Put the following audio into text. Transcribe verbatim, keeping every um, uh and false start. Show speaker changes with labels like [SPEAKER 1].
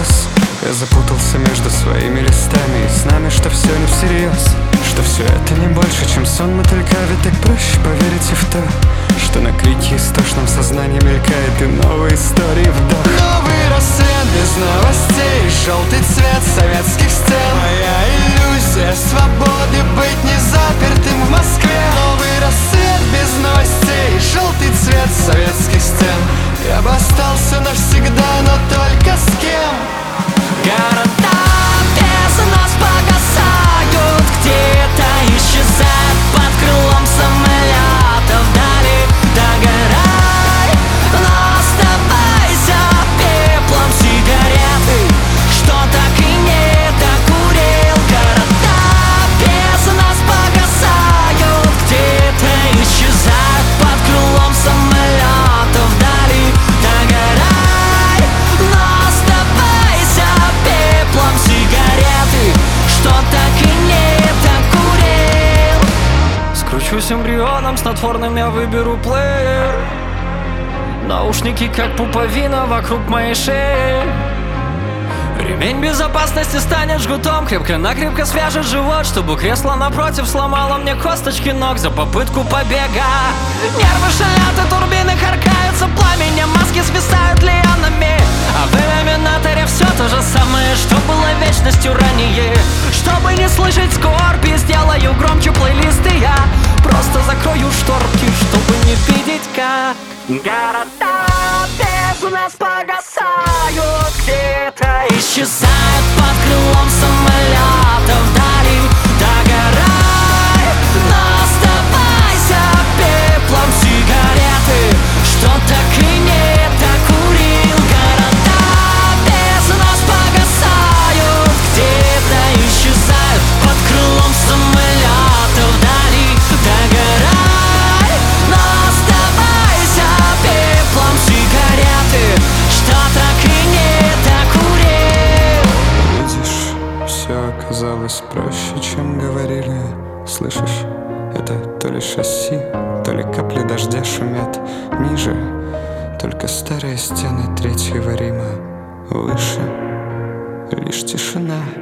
[SPEAKER 1] слез. Я запутался между своими листами и снами, что все не всерьез, что все это не больше, чем сон мотылька. Ведь так проще поверить и в то, что на крики истошном сознании мелькает и новые истории вдох. Новый рассвет без новостей, желтый цвет советских стен, моя иллюзия свободы быть не запертым в Москве. Новый рассвет без новостей, желтый цвет советских стен. Я бы остался навсегда, но только с кем?
[SPEAKER 2] Города без нас погасают, где-то исчезают под крылом самолета вдали. Догорай, но оставайся пеплом сигареты, что так и не докурил. Города без нас погасают, где-то исчезают под крылом самолета вдали. Догорай, но оставайся пеплом сигареты, что так и не докурил. Скручусь эмбрионом снотворным, я выберу плеер. Наушники как пуповина вокруг моей шеи. Ремень безопасности станет жгутом, крепко-накрепко свяжет живот, чтобы кресло напротив сломало мне косточки ног за попытку побега. Нервы шалят и турбины харкаются пламенем, маски свисают лианами, а в иллюминаторе все то же самое, что было вечностью ранее. Чтобы не слышать скорби, сделаю громче плейлисты я. Просто закрою шторки, чтобы не видеть, как города без нас погасают, где-то исчезают под крылом самолета вдали. Догорай, но оставайся пеплом сигареты, что так и не докурил. Города без нас погасают, где-то исчезают под крылом самолета вдали. Догорай, но оставайся пеплом сигареты, что так и не докурил.
[SPEAKER 1] Видишь, все оказалось проще, чем говорили. Слышишь, это то ли шасси, то ли капли дождя шумят ниже. Только старые стены Третьего Рима. Выше лишь тишина.